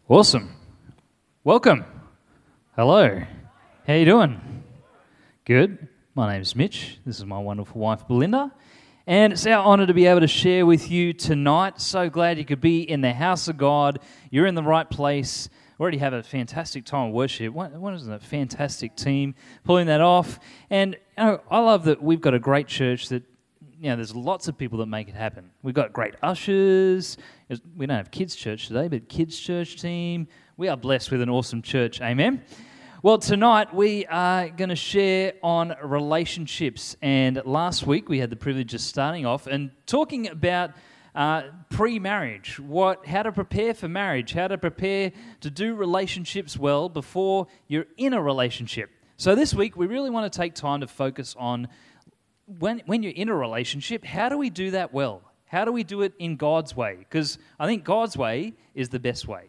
Awesome. Welcome. Hello. How you doing? Good. My name's Mitch. This is my wonderful wife, Belinda. And it's our honour to be able to share with you tonight. So glad you could be in the house of God. You're in the right place. We already have a fantastic time of worship. What is a fantastic team pulling that off? And I love that we've got a great church that, there's lots of people that make it happen. We've got great ushers. We don't have kids' church today, but kids' church team. We are blessed with an awesome church. Amen. Well, tonight we are going to share on relationships. And last week we had the privilege of starting off and talking about pre-marriage, how to prepare for marriage, how to prepare to do relationships well before you're in a relationship. So this week we really want to take time to focus on when you're in a relationship, how do we do that well? How do we do it in God's way? Because I think God's way is the best way.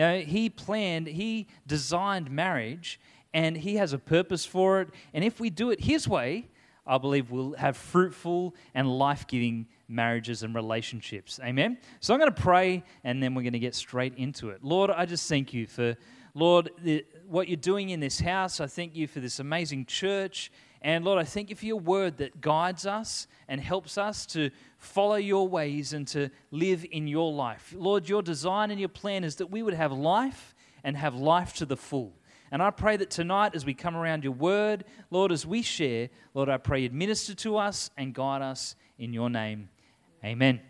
He designed marriage, and He has a purpose for it. And if we do it His way, I believe we'll have fruitful and life-giving marriages and relationships. Amen? So I'm going to pray, and then we're going to get straight into it. Lord, I just thank You for, Lord, what You're doing in this house. I thank You for this amazing church. And Lord, I thank You for Your word that guides us and helps us to follow Your ways and to live in Your life. Lord, Your design and Your plan is that we would have life and have life to the full. And I pray that tonight as we come around Your word, Lord, as we share, Lord, I pray You'd minister to us and guide us in Your name. Amen.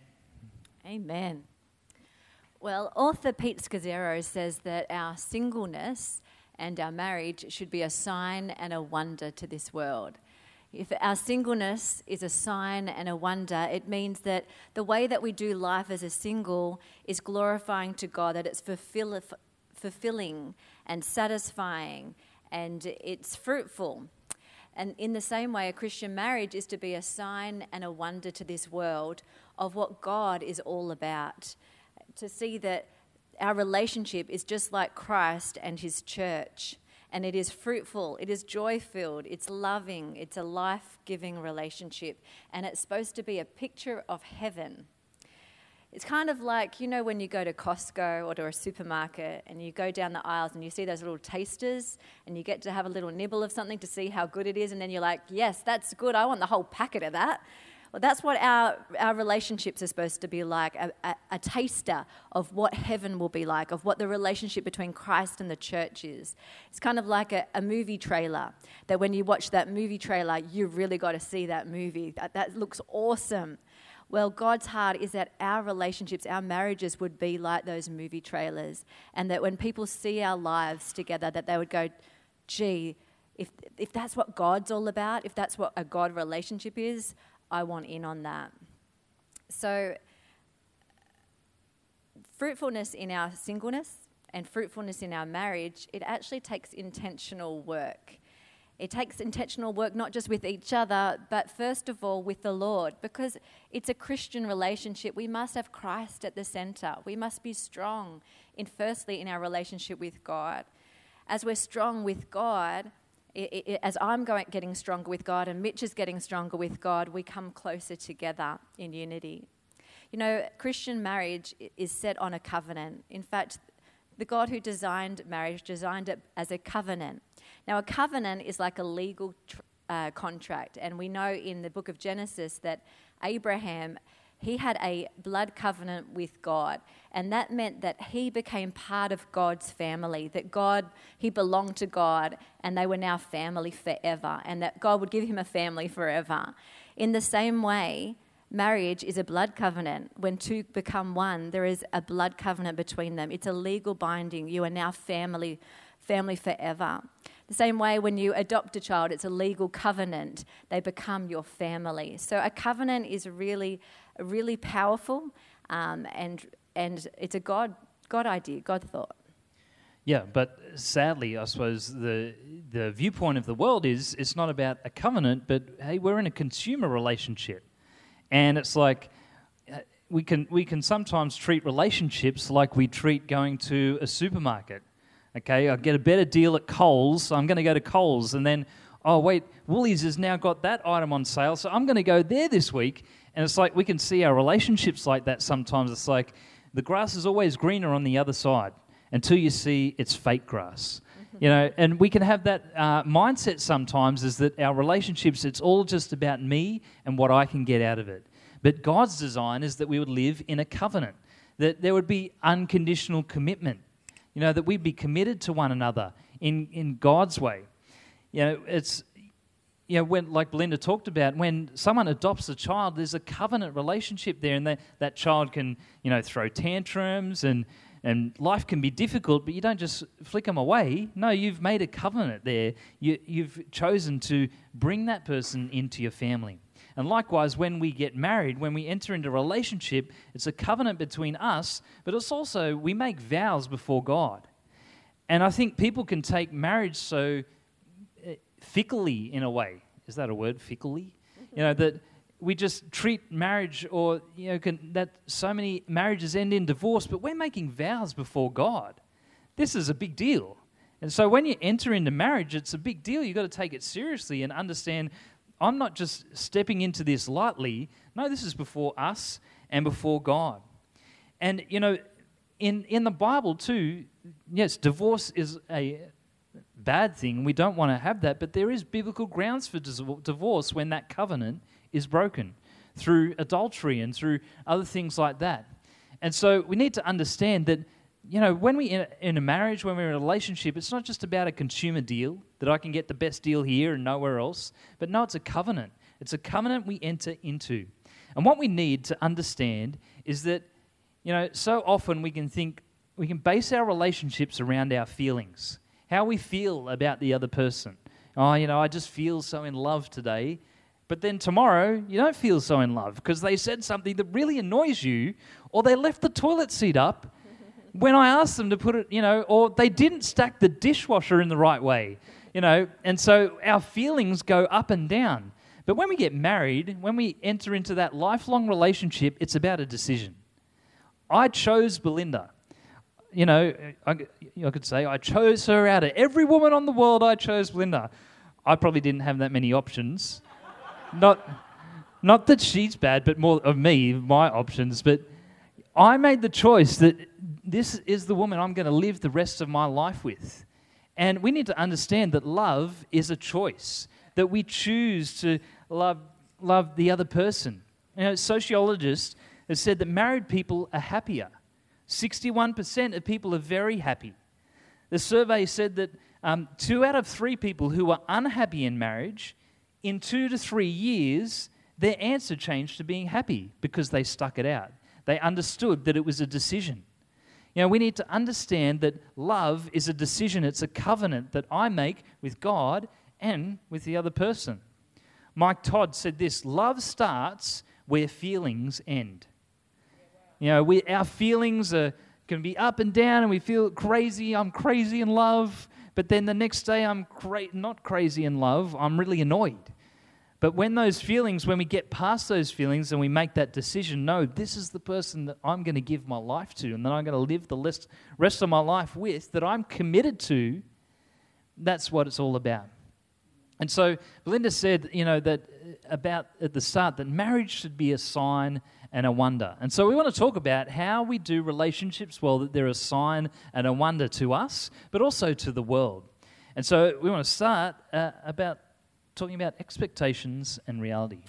Amen. Well, author Pete Scazzero says that our singleness and our marriage should be a sign and a wonder to this world. If our singleness is a sign and a wonder, it means that the way that we do life as a single is glorifying to God, that it's fulfilling and satisfying and it's fruitful. And in the same way, a Christian marriage is to be a sign and a wonder to this world of what God is all about. To see that our relationship is just like Christ and His church, and it is fruitful, it is joy-filled, it's loving, it's a life-giving relationship, and it's supposed to be a picture of heaven. It's kind of like, when you go to Costco or to a supermarket and you go down the aisles and you see those little tasters and you get to have a little nibble of something to see how good it is, and then you're like, yes, that's good, I want the whole packet of that. Well, that's what our relationships are supposed to be like, a taster of what heaven will be like, of what the relationship between Christ and the church is. It's kind of like a movie trailer, that when you watch that movie trailer, you really got to see that movie. That looks awesome. Well, God's heart is that our relationships, our marriages would be like those movie trailers, and that when people see our lives together, that they would go, gee, if that's what God's all about, if that's what a God relationship is, I want in on that. So, fruitfulness in our singleness and fruitfulness in our marriage, it actually takes intentional work. It takes intentional work not just with each other, but first of all with the Lord. Because it's a Christian relationship, we must have Christ at the center. We must be strong firstly in our relationship with God. As we're strong with God, as I'm getting stronger with God and Mitch is getting stronger with God, we come closer together in unity. Christian marriage is set on a covenant. In fact, the God who designed marriage designed it as a covenant. Now, a covenant is like a legal contract, and we know in the book of Genesis that Abraham, he had a blood covenant with God, and that meant that he became part of God's family, that he belonged to God, and they were now family forever, and that God would give him a family forever. In the same way, marriage is a blood covenant. When two become one, there is a blood covenant between them. It's a legal binding. You are now family forever. The same way when you adopt a child, it's a legal covenant. They become your family. So a covenant is really powerful, and it's a God idea, God thought. Yeah, but sadly, I suppose the viewpoint of the world is it's not about a covenant, but hey, we're in a consumer relationship, and it's like we can sometimes treat relationships like we treat going to a supermarket. Okay, I get a better deal at Coles, so I'm going to go to Coles, and then oh wait, Woolies has now got that item on sale, so I'm going to go there this week. And it's like we can see our relationships like that sometimes. It's like the grass is always greener on the other side. until you see it's fake grass. You know, and we can have that mindset sometimes, is that our relationships, it's all just about me and what I can get out of it. But God's design is that we would live in a covenant, that there would be unconditional commitment, you know, that we'd be committed to one another in God's way. You know, it's, you know, when, like Belinda talked about, when someone adopts a child, there's a covenant relationship there, and that child can, you know, throw tantrums and life can be difficult, but you don't just flick them away. No, you've made a covenant there. You've chosen to bring that person into your family. And likewise, when we get married, when we enter into a relationship, it's a covenant between us, but it's also, we make vows before God. And I think people can take marriage so fickly in a way. Is that a word, fickly? You know, that we just treat marriage, or, you know, that so many marriages end in divorce, but we're making vows before God. This is a big deal. And so when you enter into marriage, it's a big deal. You've got to take it seriously and understand, I'm not just stepping into this lightly. No, this is before us and before God. And, you know, in the Bible too, yes, divorce is a bad thing. We don't want to have that, but there is biblical grounds for divorce when that covenant is broken through adultery and through other things like that. And so we need to understand that, you know, when we're in a marriage, when we're in a relationship, it's not just about a consumer deal, that I can get the best deal here and nowhere else, but no, it's a covenant. It's a covenant we enter into. And what we need to understand is that, you know, so often we can base our relationships around our feelings, how we feel about the other person. Oh, you know, I just feel so in love today. But then tomorrow, you don't feel so in love because they said something that really annoys you, or they left the toilet seat up when I asked them to put it, you know, or they didn't stack the dishwasher in the right way, you know. And so our feelings go up and down. But when we get married, when we enter into that lifelong relationship, it's about a decision. I chose Belinda. You know, I could say I chose her out of every woman on the world. I chose Belinda. I probably didn't have that many options. Not that she's bad, but more of me, my options. But I made the choice that this is the woman I'm going to live the rest of my life with. And we need to understand that love is a choice, that we choose to love the other person. You know, sociologists have said that married people are happier. 61% of people are very happy. The survey said that 2 out of 3 people who are unhappy in marriage, in 2 to 3 years, their answer changed to being happy because they stuck it out. They understood that it was a decision. You know, we need to understand that love is a decision. It's a covenant that I make with God and with the other person. Mike Todd said this: love starts where feelings end. You know, our feelings can be up and down, and we feel crazy. I'm crazy in love. But then the next day, I'm not crazy in love. I'm really annoyed. But when we get past those feelings and we make that decision, no, this is the person that I'm going to give my life to and that I'm going to live the rest of my life with, that I'm committed to, that's what it's all about. And so Belinda said, you know, that about at the start, that marriage should be a sign and a wonder. And so we want to talk about how we do relationships well, that they're a sign and a wonder to us, but also to the world. And so we want to start about talking about expectations and reality.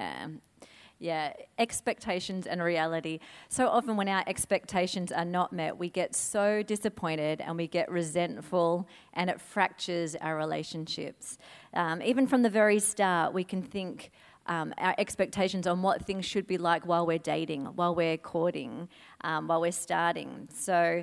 Yeah, expectations and reality. So often when our expectations are not met, we get so disappointed and we get resentful, and it fractures our relationships. Even from the very start, we can think our expectations on what things should be like while we're dating, while we're courting, while we're starting. So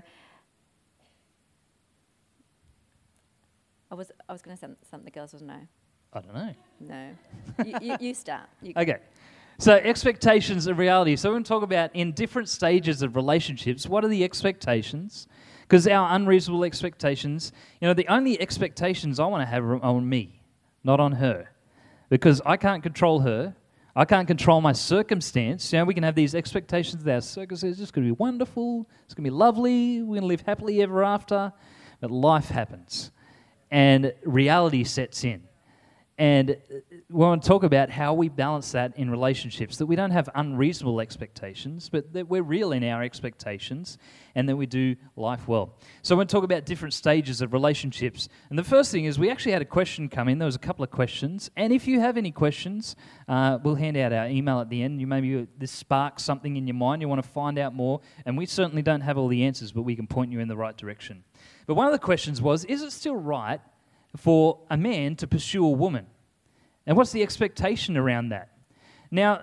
I was going to say something, the girls was no. I don't know. No. You start. Okay. So expectations and reality. So we're going to talk about in different stages of relationships, what are the expectations? Because our unreasonable expectations, you know, the only expectations I want to have are on me, not on her. Because I can't control her. I can't control my circumstance. You know, we can have these expectations that our circumstance is just going to be wonderful. It's going to be lovely. We're going to live happily ever after. But life happens. And reality sets in. And we want to talk about how we balance that in relationships, that we don't have unreasonable expectations, but that we're real in our expectations and that we do life well. So I want to talk about different stages of relationships. And the first thing is we actually had a question come in. There was a couple of questions. And if you have any questions, we'll hand out our email at the end. Maybe this sparks something in your mind. You want to find out more. And we certainly don't have all the answers, but we can point you in the right direction. But one of the questions was, is it still right for a man to pursue a woman? And what's the expectation around that? Now,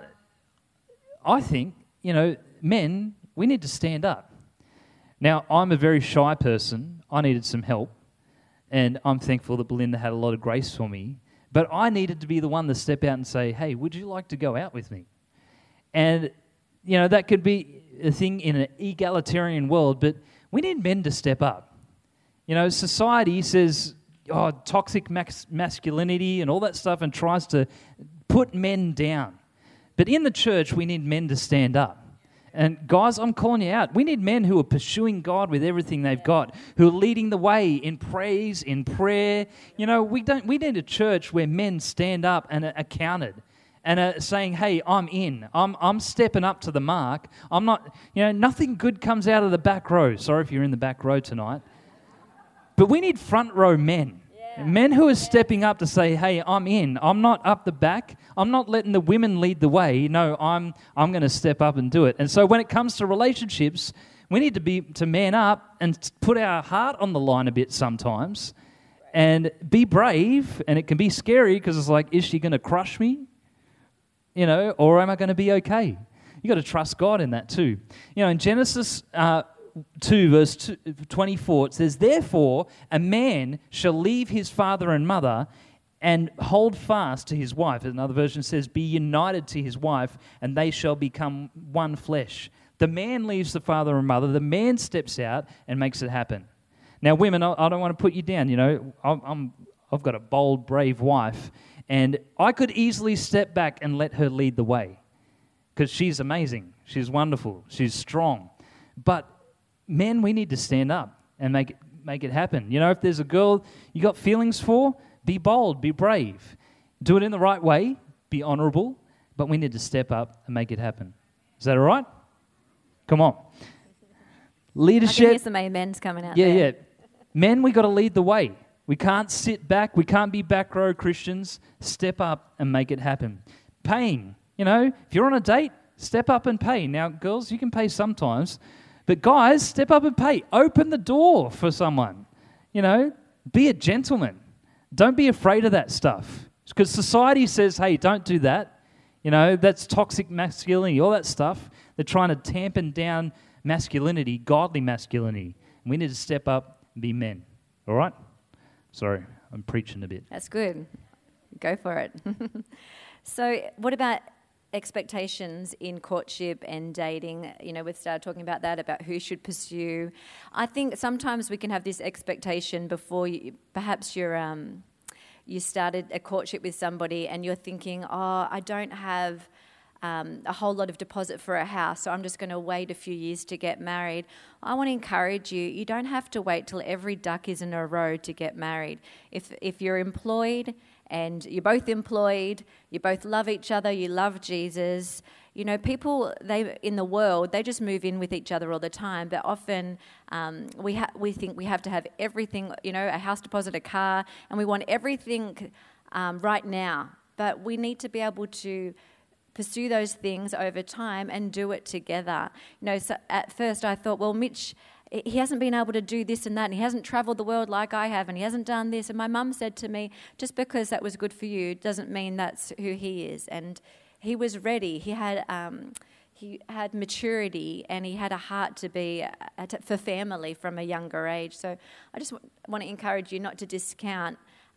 I think, men, we need to stand up. Now, I'm a very shy person. I needed some help. And I'm thankful that Belinda had a lot of grace for me. But I needed to be the one to step out and say, hey, would you like to go out with me? And, that could be a thing in an egalitarian world, but we need men to step up. Society says, toxic masculinity and all that stuff, and tries to put men down. But in the church, we need men to stand up. And guys, I'm calling you out. We need men who are pursuing God with everything they've got, who are leading the way in praise, in prayer. We need a church where men stand up and are counted and are saying, hey, I'm in. I'm stepping up to the mark. I'm not, nothing good comes out of the back row. Sorry if you're in the back row tonight. But we need front row men. Men who are stepping up to say, hey, I'm in. I'm not up the back. I'm not letting the women lead the way. No, I'm going to step up and do it. And so when it comes to relationships, we need to man up and put our heart on the line a bit sometimes and be brave. And it can be scary because it's like, is she going to crush me? Or am I going to be okay? You got to trust God in that too. In Genesis 2 verse 24, it says, therefore a man shall leave his father and mother and hold fast to his wife. Another version says, be united to his wife, and they shall become one flesh. The man leaves the father and mother. The man steps out and makes it happen. Now, women, I don't want to put you down. I've got a bold, brave wife, and I could easily step back and let her lead the way because she's amazing. She's wonderful. She's strong. But men, we need to stand up and make it happen. If there's a girl you got feelings for, be bold, be brave. Do it in the right way, be honourable, but we need to step up and make it happen. Is that all right? Come on. Leadership. I can hear some amens coming out there. Yeah. Men, we got to lead the way. We can't sit back. We can't be back row Christians. Step up and make it happen. Paying. If you're on a date, step up and pay. Now, girls, you can pay sometimes. But guys, step up and pay. Open the door for someone. Be a gentleman. Don't be afraid of that stuff. Because society says, hey, don't do that. That's toxic masculinity, all that stuff. They're trying to tampen down masculinity, godly masculinity. And we need to step up and be men. All right? Sorry, I'm preaching a bit. That's good. Go for it. So what about expectations in courtship and dating? We've started talking about that, about who should pursue. I think sometimes we can have this expectation before perhaps you started a courtship with somebody and you're thinking, I don't have a whole lot of deposit for a house, so I'm just going to wait a few years to get married. I want to encourage you, you don't have to wait till every duck is in a row to get married. If you're employed and you're both employed, you both love each other, you love Jesus. People in the world, they just move in with each other all the time. But often we think we have to have everything, a house deposit, a car, and we want everything right now. But we need to be able to pursue those things over time and do it together. So at first I thought, well, Mitch, he hasn't been able to do this and that, and he hasn't travelled the world like I have, and he hasn't done this. And my mum said to me, just because that was good for you doesn't mean that's who he is. And he was ready. He had maturity, and he had a heart to be for family from a younger age. So I just want to encourage you not to discount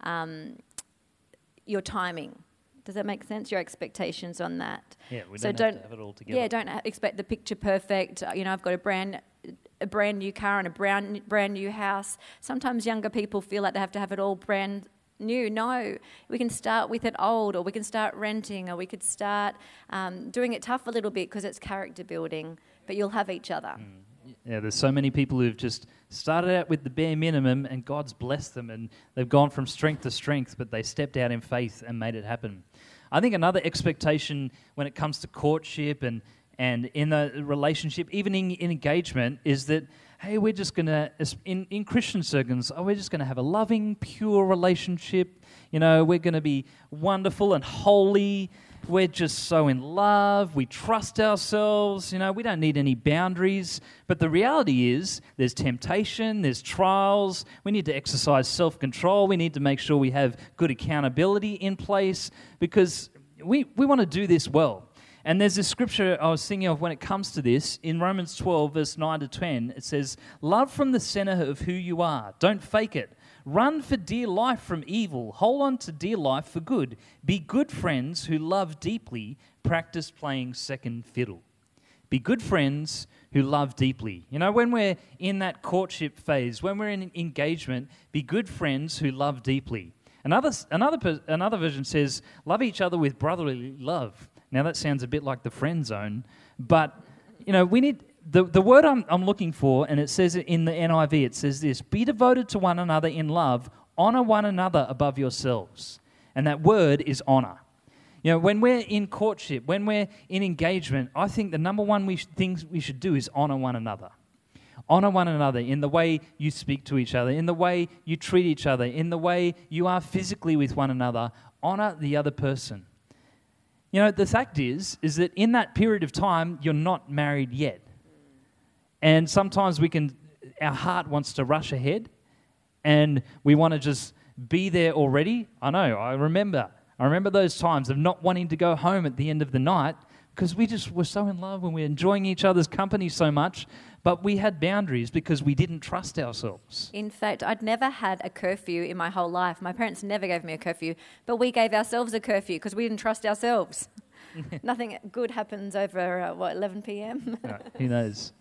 your timing. Does that make sense? Your expectations on that. Yeah, we don't have to have it all together. Yeah, don't expect the picture perfect. I've got a brand new car and a brand new house. Sometimes younger people feel like they have to have it all brand new. No, we can start with it old, or we can start renting, or we could start doing it tough a little bit because it's character building. But you'll have each other. Yeah, there's so many people who've just started out with the bare minimum and God's blessed them and they've gone from strength to strength, but they stepped out in faith and made it happen. I think another expectation when it comes to courtship and in a relationship, even in engagement, is that, hey, we're just going to, in Christian circles, we're just going to have a loving, pure relationship. You know, we're going to be wonderful and holy. We're just so in love. We trust ourselves. You know, we don't need any boundaries. But the reality is there's temptation, there's trials. We need to exercise self-control. We need to make sure we have good accountability in place because we want to do this well. And there's this scripture I was thinking of when it comes to this. In Romans 12, verse 9 to 10, it says, "Love from the center of who you are. Don't fake it. Run for dear life from evil. Hold on to dear life for good. Be good friends who love deeply. Practice playing second fiddle." Be good friends who love deeply. You know, when we're in that courtship phase, when we're in engagement, be good friends who love deeply. Another version says, love each other with brotherly love. Now that sounds a bit like the friend zone, but you know, we need the word I'm looking for, and it says it in the NIV, it says this: be devoted to one another in love, honor one another above yourselves. And that word is honor. You know, when we're in courtship, when we're in engagement, I think the number one thing we should do is honor one another. Honor one another in the way you speak to each other, in the way you treat each other, in the way you are physically with one another. Honor the other person. You know, the fact is that in that period of time, you're not married yet. And sometimes our heart wants to rush ahead and we want to just be there already. I know, I remember those times of not wanting to go home at the end of the night because we just were so in love and we're enjoying each other's company so much, but we had boundaries because we didn't trust ourselves. In fact, I'd never had a curfew in my whole life. My parents never gave me a curfew, but we gave ourselves a curfew because we didn't trust ourselves. Nothing good happens over, 11 p.m.? No, who knows?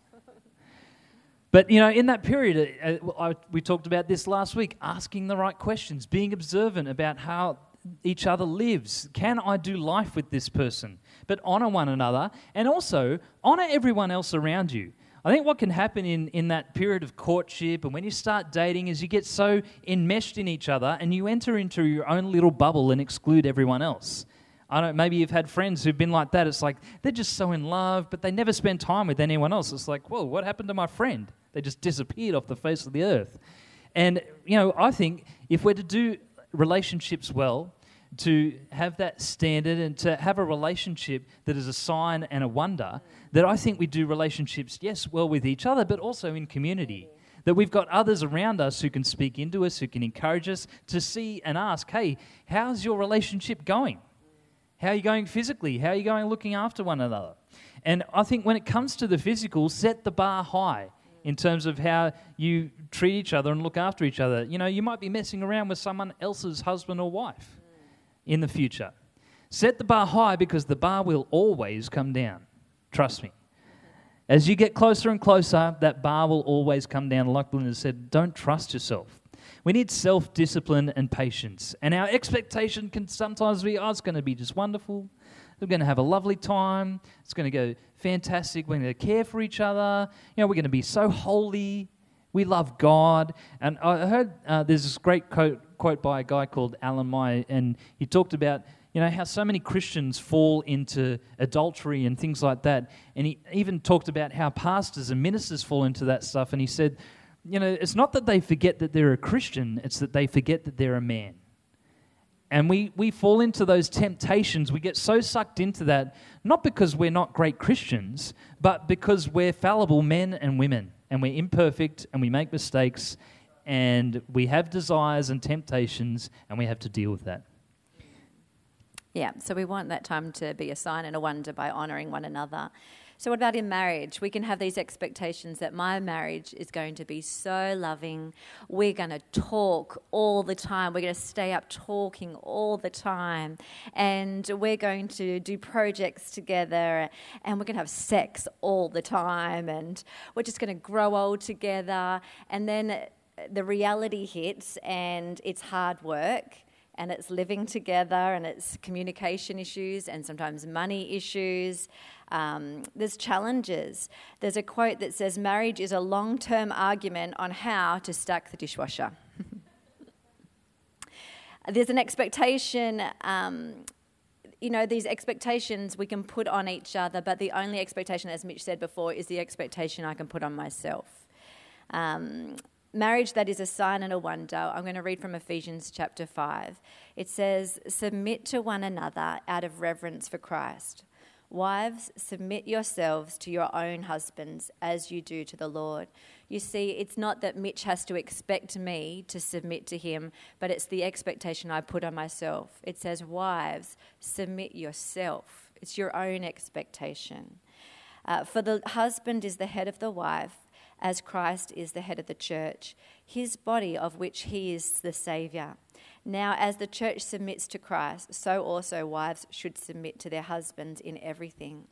But, you know, in that period, we talked about this last week, asking the right questions, being observant about how each other lives. Can I do life with this person? But honor one another and also honor everyone else around you. I think what can happen in that period of courtship and when you start dating is you get so enmeshed in each other and you enter into your own little bubble and exclude everyone else. I don't know, maybe you've had friends who've been like that. It's like they're just so in love, but they never spend time with anyone else. It's like, whoa, what happened to my friend? They just disappeared off the face of the earth. And, you know, I think if we're to do relationships well, to have that standard and to have a relationship that is a sign and a wonder, that I think we do relationships, yes, well with each other, but also in community. That we've got others around us who can speak into us, who can encourage us to see and ask, hey, how's your relationship going? How are you going physically? How are you going looking after one another? And I think when it comes to the physical, set the bar high in terms of how you treat each other and look after each other. You know, you might be messing around with someone else's husband or wife in the future. Set the bar high because the bar will always come down. Trust me. As you get closer and closer, that bar will always come down. Like Belinda said, don't trust yourself. We need self-discipline and patience. And our expectation can sometimes be, it's going to be just wonderful. We're going to have a lovely time. It's going to go fantastic. We're going to care for each other. You know, we're going to be so holy. We love God. And I heard there's this great quote by a guy called Alan Meyer, and he talked about, you know, how so many Christians fall into adultery and things like that. And he even talked about how pastors and ministers fall into that stuff. And he said, you know, it's not that they forget that they're a Christian, it's that they forget that they're a man. And we fall into those temptations. We get so sucked into that, not because we're not great Christians, but because we're fallible men and women, and we're imperfect, and we make mistakes, and we have desires and temptations, and we have to deal with that. Yeah, so we want that time to be a sign and a wonder by honouring one another. So what about in marriage? We can have these expectations that my marriage is going to be so loving. We're going to talk all the time. We're going to stay up talking all the time. And we're going to do projects together. And we're going to have sex all the time. And we're just going to grow old together. And then the reality hits and it's hard work. and it's living together, and it's communication issues, and sometimes money issues. There's challenges. There's a quote that says, marriage is a long-term argument on how to stack the dishwasher. There's an expectation, these expectations we can put on each other, but the only expectation, as Mitch said before, is the expectation I can put on myself. Marriage that is a sign and a wonder. I'm going to read from Ephesians chapter 5. It says, submit to one another out of reverence for Christ. Wives, submit yourselves to your own husbands as you do to the Lord. You see, it's not that Mitch has to expect me to submit to him, but it's the expectation I put on myself. It says, wives, submit yourself. It's your own expectation. For the husband is the head of the wife, as Christ is the head of the church, his body of which he is the Saviour. Now, as the church submits to Christ, so also wives should submit to their husbands in everything.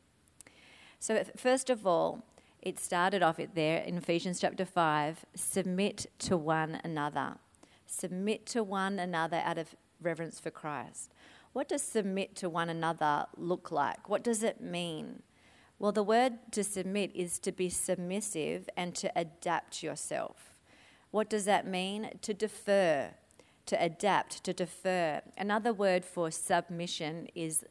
So first of all, it started off there in Ephesians chapter 5, submit to one another. Submit to one another out of reverence for Christ. What does submit to one another look like? What does it mean? Well, the word to submit is to be submissive and to adapt yourself. What does that mean? To defer, to adapt, to defer. Another word for submission is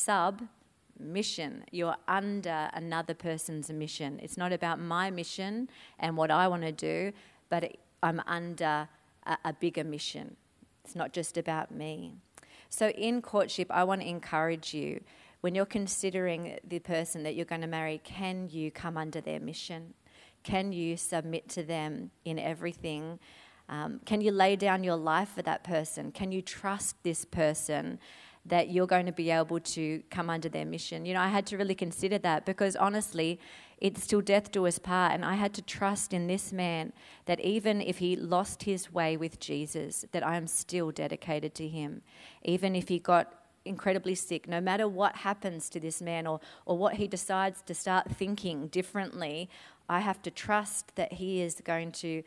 submission. You're under another person's mission. It's not about my mission and what I want to do, but I'm under a bigger mission. It's not just about me. So in courtship, I want to encourage you, when you're considering the person that you're going to marry, can you come under their mission? Can you submit to them in everything? Can you lay down your life for that person? Can you trust this person that you're going to be able to come under their mission? I had to really consider that, because honestly, it's till death do us part, and I had to trust in this man that even if he lost his way with Jesus, that I am still dedicated to him. Even if he got incredibly sick, no matter what happens to this man or what he decides to start thinking differently, I have to trust that he is going to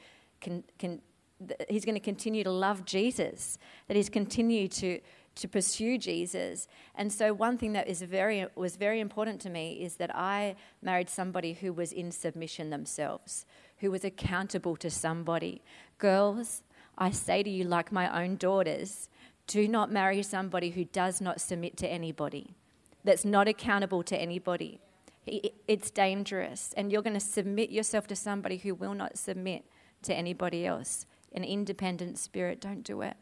he's going to continue to love Jesus, that he's continued to pursue Jesus. And so one thing that was very important to me is that I married somebody who was in submission themselves, who was accountable to somebody. Girls, I say to you, like my own daughters, do not marry somebody who does not submit to anybody, that's not accountable to anybody. It's dangerous, and you're going to submit yourself to somebody who will not submit to anybody else. An independent spirit, don't do it.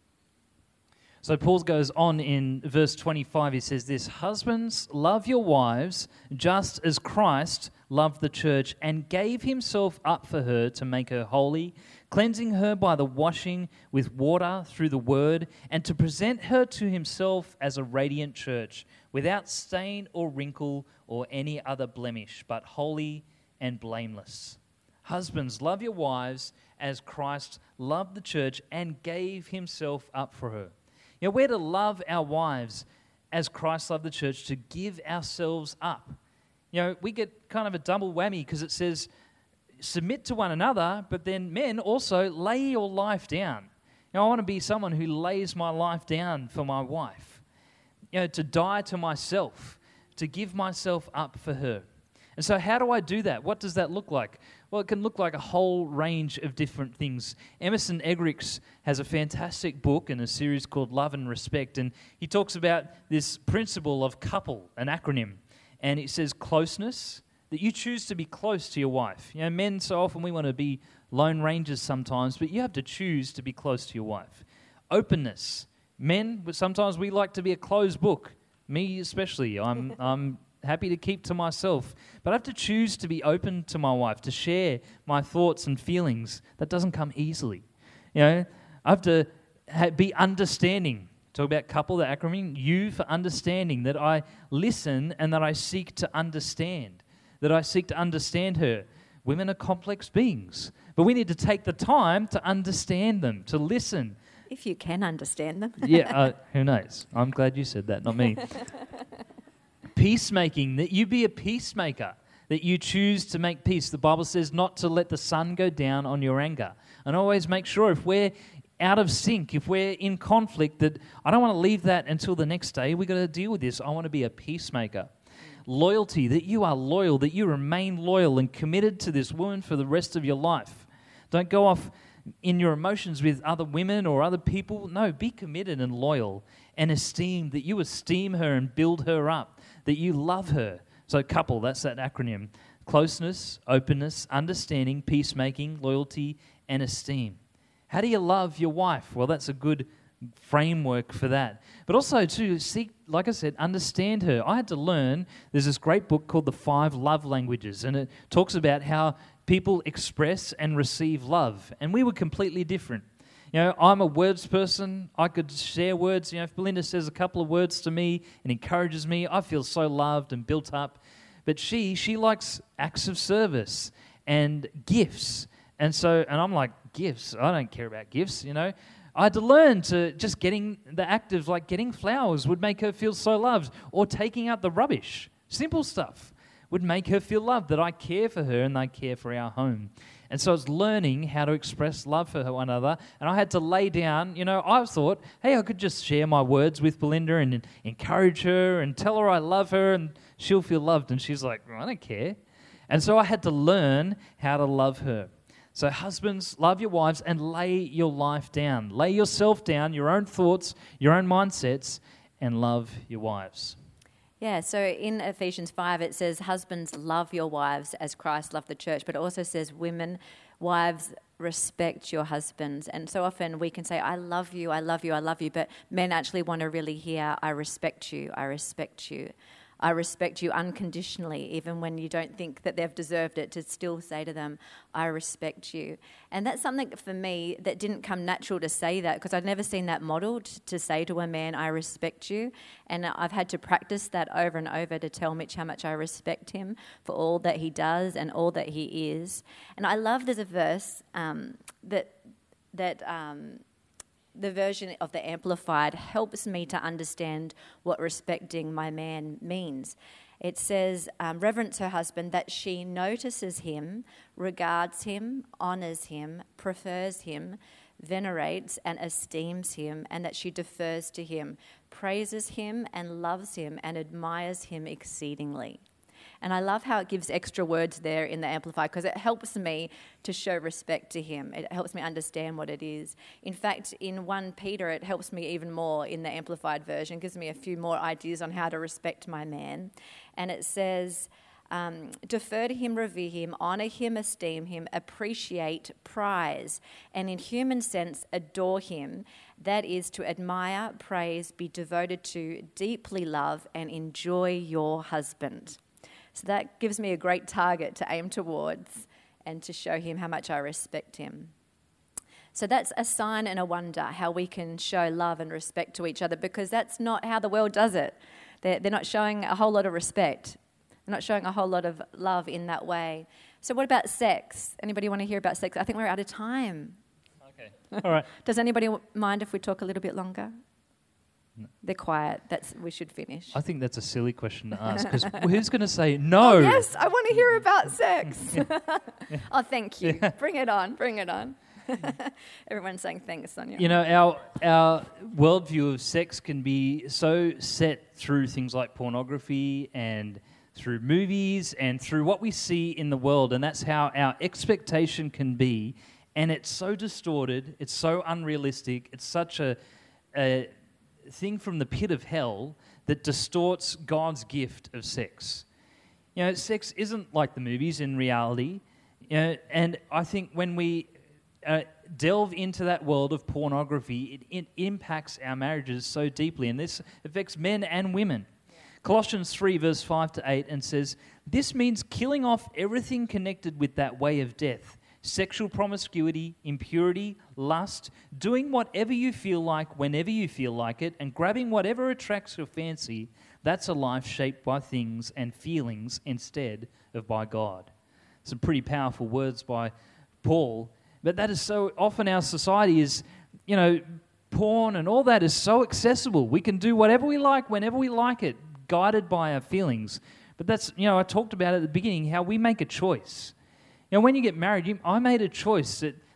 So Paul goes on in verse 25, he says this, husbands, love your wives just as Christ loved the church and gave himself up for her to make her holy, cleansing her by the washing with water through the word, and to present her to himself as a radiant church, without stain or wrinkle or any other blemish, but holy and blameless. Husbands, love your wives as Christ loved the church and gave himself up for her. We're to love our wives as Christ loved the church, to give ourselves up. We get kind of a double whammy, because it says submit to one another, but then men also lay your life down. I want to be someone who lays my life down for my wife, to die to myself, to give myself up for her. And so how do I do that? What does that look like? Well, it can look like a whole range of different things. Emerson Eggerichs has a fantastic book in a series called Love and Respect, and he talks about this principle of couple, an acronym. And it says closeness, that you choose to be close to your wife. Men, so often we want to be lone rangers sometimes, but you have to choose to be close to your wife. Openness. Men, sometimes we like to be a closed book. Me especially. I'm happy to keep to myself. But I have to choose to be open to my wife, to share my thoughts and feelings. That doesn't come easily. I have to be understanding. Talk about couple, the acronym, U for understanding, that I listen and that I seek to understand, that I seek to understand her. Women are complex beings, but we need to take the time to understand them, to listen. If you can understand them. Yeah, who knows? I'm glad you said that, not me. Peacemaking, that you be a peacemaker, that you choose to make peace. The Bible says not to let the sun go down on your anger. And always make sure if we're out of sync, if we're in conflict, that I don't want to leave that until the next day. We've got to deal with this. I want to be a peacemaker. Loyalty, that you are loyal, that you remain loyal and committed to this woman for the rest of your life. Don't go off in your emotions with other women or other people. No, be committed and loyal and esteem, that you esteem her and build her up, that you love her. So couple, that's that acronym. Closeness, openness, understanding, peacemaking, loyalty, and esteem. How do you love your wife? Well, that's a good framework for that. But also to seek, like I said, understand her. I had to learn, there's this great book called The 5 Love Languages, and it talks about how people express and receive love. And we were completely different. You know, I'm a words person. I could share words. You know, if Belinda says a couple of words to me and encourages me, I feel so loved and built up. But she likes acts of service and gifts. And I'm like, gifts? I don't care about gifts, you know. I had to learn to just getting the act of like getting flowers would make her feel so loved, or taking out the rubbish. Simple stuff would make her feel loved, that I care for her and I care for our home. And so it's learning how to express love for one another. And I had to lay down, you know, I thought, hey, I could just share my words with Belinda and encourage her and tell her I love her and she'll feel loved. And she's like, well, I don't care. And so I had to learn how to love her. So husbands, love your wives and lay your life down. Lay yourself down, your own thoughts, your own mindsets, and love your wives. Yeah, so in Ephesians 5 it says, husbands, love your wives as Christ loved the church. But it also says, women, wives, respect your husbands. And so often we can say, I love you, I love you, I love you. But men actually want to really hear, I respect you, I respect you. I respect you unconditionally, even when you don't think that they've deserved it, to still say to them, I respect you. And that's something for me that didn't come natural to say that, because I'd never seen that modeled, to say to a man, I respect you. And I've had to practice that over and over to tell Mitch how much I respect him for all that he does and all that he is. And I love there's a verse the version of the Amplified helps me to understand what respecting my man means. It says, reverence her husband, that she notices him, regards him, honours him, prefers him, venerates and esteems him, and that she defers to him, praises him and loves him and admires him exceedingly. And I love how it gives extra words there in the Amplified, because it helps me to show respect to him. It helps me understand what it is. In fact, in 1 Peter, it helps me even more in the Amplified version, gives me a few more ideas on how to respect my man. And it says, defer to him, revere him, honour him, esteem him, appreciate, prize, and in human sense, adore him. That is to admire, praise, be devoted to, deeply love, and enjoy your husband. So that gives me a great target to aim towards and to show him how much I respect him. So that's a sign and a wonder, how we can show love and respect to each other, because that's not how the world does it. They're not showing a whole lot of respect. They're not showing a whole lot of love in that way. So what about sex? Anybody want to hear about sex? I think we're out of time. Okay. All right. Does anybody mind if we talk a little bit longer? No. They're quiet. We should finish. I think that's a silly question to ask, because who's going to say no? Oh, yes, I want to hear about sex. Oh, thank you. Yeah. Bring it on. Bring it on. Everyone's saying thanks, Sonia. You know, our worldview of sex can be so set through things like pornography and through movies and through what we see in the world, and that's how our expectation can be. And it's so distorted. It's so unrealistic. It's such a thing from the pit of hell that distorts God's gift of sex. You know, sex isn't like the movies in reality. You know, and I think when we delve into that world of pornography, it impacts our marriages so deeply, and this affects men and women. Yeah. Colossians 3 verse 5 to 8 and says, this means killing off everything connected with that way of death. Sexual promiscuity, impurity, lust, doing whatever you feel like whenever you feel like it, and grabbing whatever attracts your fancy. That's a life shaped by things and feelings instead of by God. Some pretty powerful words by Paul. But that is so often our society is, you know, porn and all that is so accessible. We can do whatever we like whenever we like it, guided by our feelings. But that's, you know, I talked about at the beginning how we make a choice. You know, when you get married, I made a choice that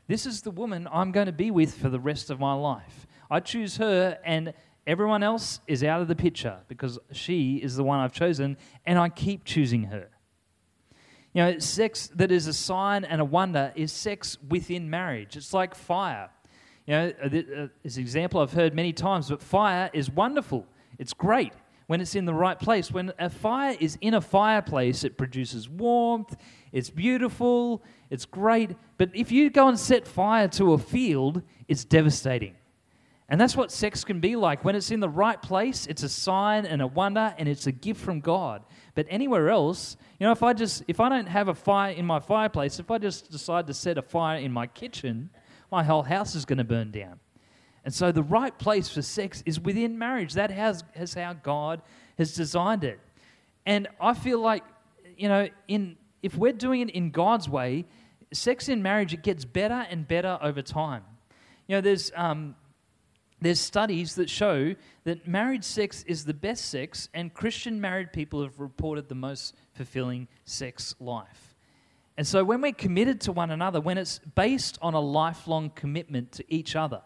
this is the woman I'm going to be with for the rest of my life. I choose her, and everyone else is out of the picture because she is the one I've chosen, and I keep choosing her. You know, sex that is a sign and a wonder is sex within marriage. It's like fire. You know, it's an example I've heard many times, but fire is wonderful. It's great when it's in the right place. When a fire is in a fireplace, it produces warmth, it's beautiful, it's great. But if you go and set fire to a field, it's devastating. And that's what sex can be like. When it's in the right place, it's a sign and a wonder, and it's a gift from God. But anywhere else, you know, if I don't have a fire in my fireplace, if I just decide to set a fire in my kitchen, my whole house is going to burn down. And so the right place for sex is within marriage. That is how God has designed it. And I feel like, you know, if we're doing it in God's way, sex in marriage, it gets better and better over time. You know, there's studies that show that married sex is the best sex, and Christian married people have reported the most fulfilling sex life. And so when we're committed to one another, when it's based on a lifelong commitment to each other,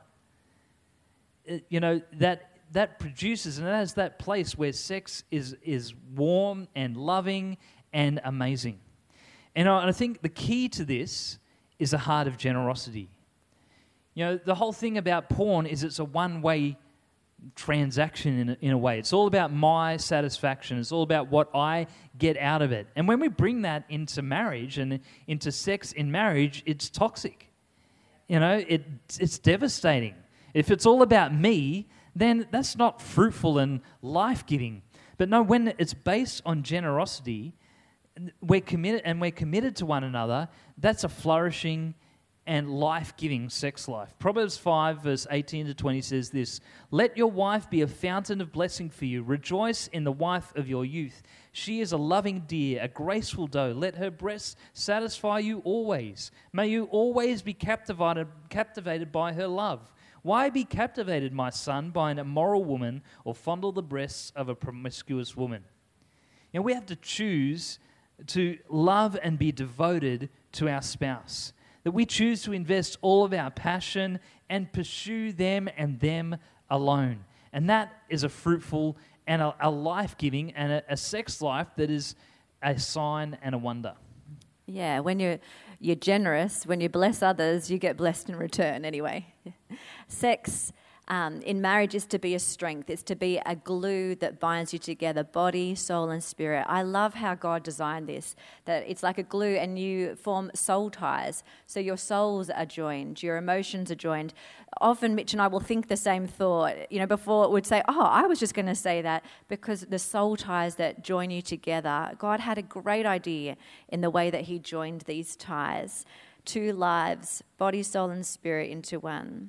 you know, that produces, and that is that place where sex is warm and loving and amazing. And I think the key to this is a heart of generosity. You know, the whole thing about porn is it's a one-way transaction in a way. It's all about my satisfaction. It's all about what I get out of it. And when we bring that into marriage and into sex in marriage, it's toxic. You know, it's devastating. If it's all about me, then that's not fruitful and life-giving. But no, when it's based on generosity, we're committed to one another, that's a flourishing and life-giving sex life. Proverbs 5, verse 18 to 20 says this, "Let your wife be a fountain of blessing for you. Rejoice in the wife of your youth. She is a loving deer, a graceful doe. Let her breasts satisfy you always. May you always be captivated by her love. Why be captivated, my son, by an immoral woman, or fondle the breasts of a promiscuous woman?" You know, we have to choose to love and be devoted to our spouse. That we choose to invest all of our passion and pursue them and them alone. And that is a fruitful and a life-giving and a sex life that is a sign and a wonder. Yeah, when you're generous, when you bless others, you get blessed in return anyway. Sex in marriage is to be a strength. It's to be a glue that binds you together, body, soul, and spirit. I love how God designed this, that it's like a glue and you form soul ties. So your souls are joined, your emotions are joined. Often Mitch and I will think the same thought. You know, before we'd say, oh, I was just going to say that, because the soul ties that join you together, God had a great idea in the way that he joined these ties. Two lives, body, soul, and spirit into one.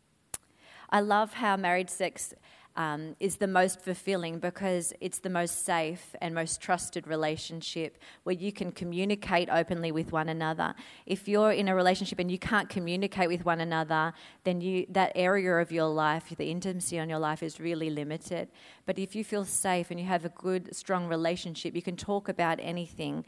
I love how married sex is the most fulfilling because it's the most safe and most trusted relationship where you can communicate openly with one another. If you're in a relationship and you can't communicate with one another, then that area of your life, the intimacy on your life, is really limited. But if you feel safe and you have a good, strong relationship, you can talk about anything.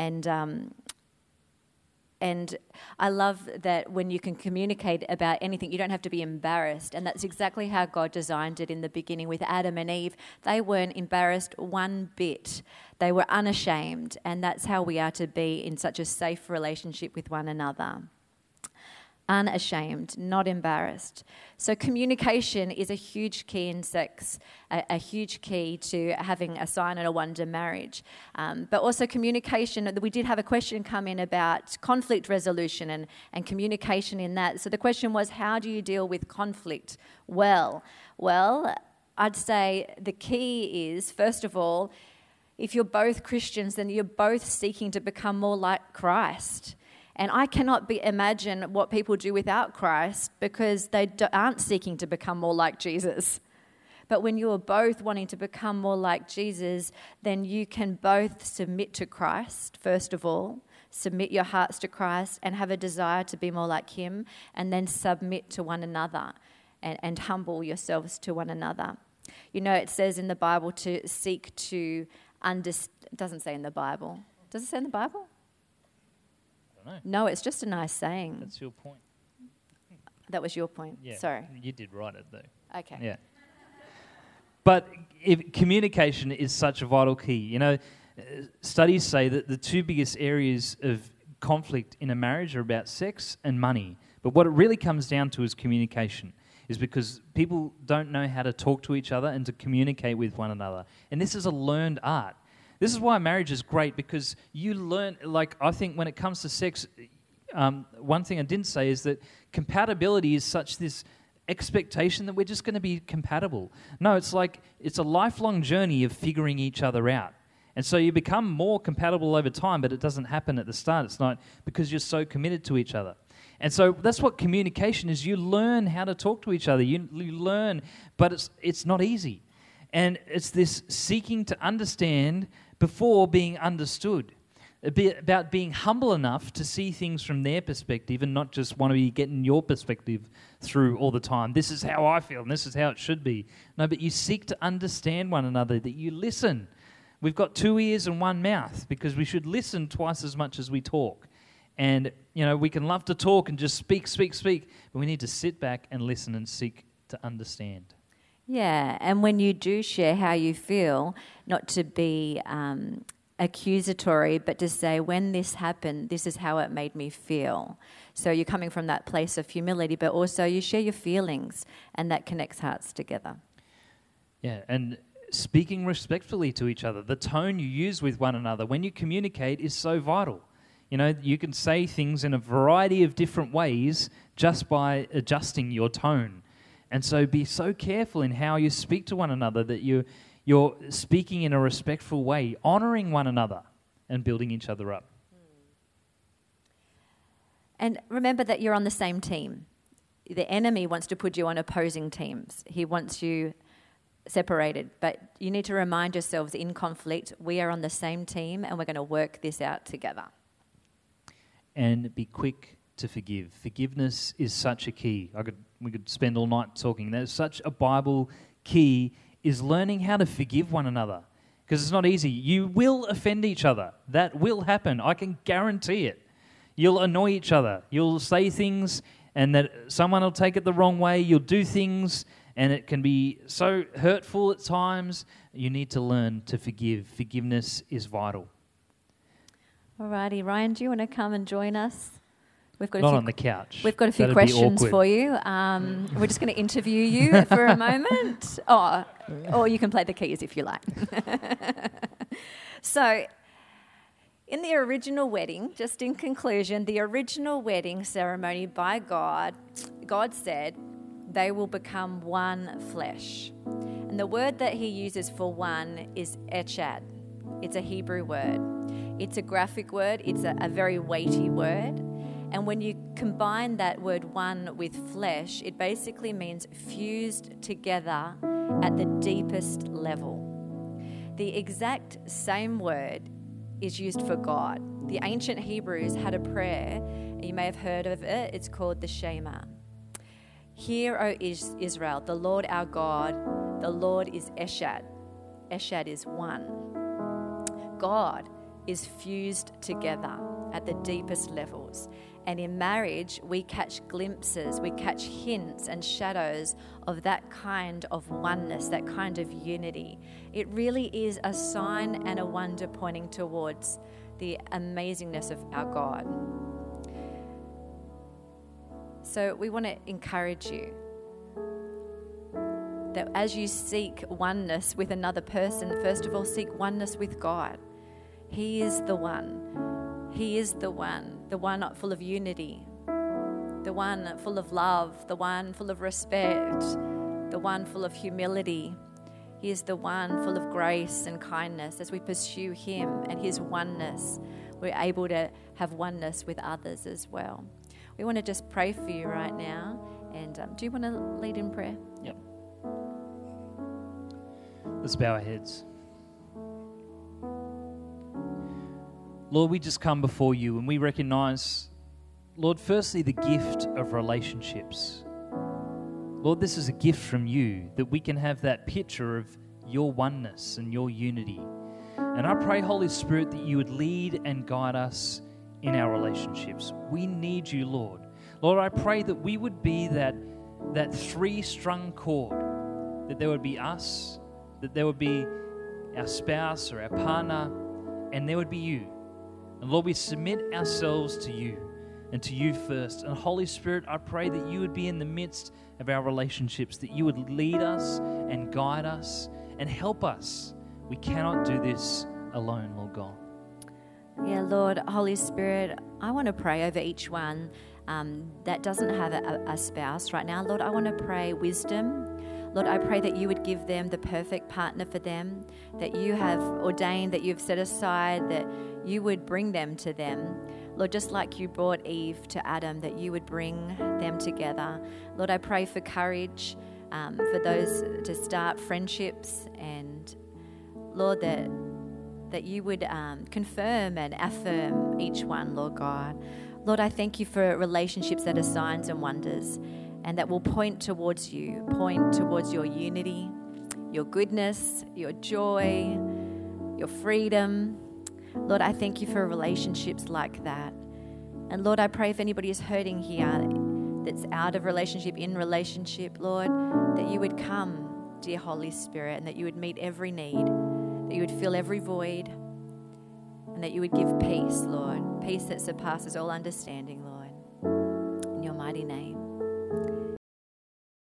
And I love that when you can communicate about anything, you don't have to be embarrassed. And that's exactly how God designed it in the beginning with Adam and Eve. They weren't embarrassed one bit. They were unashamed. And that's how we are to be in such a safe relationship with one another. Unashamed, not embarrassed. So communication is a huge key in sex, a huge key to having a sign and a wonder marriage. But also communication, we did have a question come in about conflict resolution and communication in that. So the question was, how do you deal with conflict well? Well, I'd say the key is, first of all, if you're both Christians, then you're both seeking to become more like Christ. And I cannot imagine what people do without Christ because they aren't seeking to become more like Jesus. But when you are both wanting to become more like Jesus, then you can both submit to Christ, first of all, submit your hearts to Christ and have a desire to be more like him, and then submit to one another and humble yourselves to one another. You know, it says in the Bible to seek to understand. It doesn't say in the Bible. Does it say in the Bible? No, it's just a nice saying. That's your point. that was your point. Yeah, Sorry. you did write it though. Okay. Yeah. But communication is such a vital key. You know, studies say that the two biggest areas of conflict in a marriage are about sex and money. But what it really comes down to is communication, is because people don't know how to talk to each other and to communicate with one another. And this is a learned art. This is why marriage is great, because you learn, like, I think when it comes to sex, one thing I didn't say is that compatibility is such this expectation that we're just going to be compatible. No, it's like it's a lifelong journey of figuring each other out. And so you become more compatible over time, but it doesn't happen at the start. It's not because you're so committed to each other. And so that's what communication is. You learn how to talk to each other. You learn, but it's not easy. And it's this seeking to understand before being understood. About being humble enough to see things from their perspective and not just want to be getting your perspective through all the time. This is how I feel and this is how it should be. No, but you seek to understand one another, that you listen. We've got 2 ears and 1 mouth because we should listen twice as much as we talk. And, you know, we can love to talk and just speak, but we need to sit back and listen and seek to understand. Yeah, and when you do share how you feel, not to be accusatory, but to say, when this happened, this is how it made me feel. So you're coming from that place of humility, but also you share your feelings, and that connects hearts together. Yeah, and speaking respectfully to each other, the tone you use with one another when you communicate is so vital. You know, you can say things in a variety of different ways just by adjusting your tone. And so be so careful in how you speak to one another, that you're speaking in a respectful way, honouring one another and building each other up. And remember that you're on the same team. The enemy wants to put you on opposing teams. He wants you separated. But you need to remind yourselves, in conflict, we are on the same team and we're going to work this out together. And be quick to forgive. Forgiveness is such a key. We could spend all night talking. There's such a Bible key, is learning how to forgive one another. Because it's not easy. You will offend each other. That will happen. I can guarantee it. You'll annoy each other. You'll say things and that someone will take it the wrong way. You'll do things and it can be so hurtful at times. You need to learn to forgive. Forgiveness is vital. Alrighty, Ryan, do you want to come and join us? We've got Not on the couch. We've got a few questions for you. We're just going to interview you for a moment. Or you can play the keys if you like. So, in the original wedding, just in conclusion, the original wedding ceremony by God said they will become one flesh. And the word that he uses for one is echad. It's a Hebrew word. It's a graphic word. It's a very weighty word. And when you combine that word one with flesh, it basically means fused together at the deepest level. The exact same word is used for God. The ancient Hebrews had a prayer, you may have heard of it, it's called the Shema. Hear, O Israel, the Lord our God, the Lord is Eshad. Eshad is one. God is fused together at the deepest levels. And in marriage, we catch glimpses, we catch hints and shadows of that kind of oneness, that kind of unity. It really is a sign and a wonder pointing towards the amazingness of our God. So we want to encourage you that as you seek oneness with another person, first of all, seek oneness with God. He is the one. He is the one full of unity, the one full of love, the one full of respect, the one full of humility. He is the one full of grace and kindness. As we pursue him and his oneness, we're able to have oneness with others as well. We want to just pray for you right now. And do you want to lead in prayer? Yep. Let's bow our heads. Lord, we just come before you and we recognize, Lord, firstly, the gift of relationships. Lord, this is a gift from you, that we can have that picture of your oneness and your unity. And I pray, Holy Spirit, that you would lead and guide us in our relationships. We need you, Lord. Lord, I pray that we would be that three-strung chord, that there would be us, that there would be our spouse or our partner, and there would be you. And Lord, we submit ourselves to you and to you first. And Holy Spirit, I pray that you would be in the midst of our relationships, that you would lead us and guide us and help us. We cannot do this alone, Lord God. Yeah, Lord, Holy Spirit, I want to pray over each one that doesn't have a spouse right now. Lord, I want to pray wisdom. Lord, I pray that you would give them the perfect partner for them, that you have ordained, that you've set aside, that you would bring them to them. Lord, just like you brought Eve to Adam, that you would bring them together. Lord, I pray for courage for those to start friendships, and Lord, that you would confirm and affirm each one, Lord God. Lord, I thank you for relationships that are signs and wonders and that will point towards you, point towards your unity, your goodness, your joy, your freedom. Lord, I thank you for relationships like that. And Lord, I pray if anybody is hurting here that's out of relationship, in relationship, Lord, that you would come, dear Holy Spirit, and that you would meet every need, that you would fill every void, and that you would give peace, Lord, peace that surpasses all understanding, Lord. In your mighty name.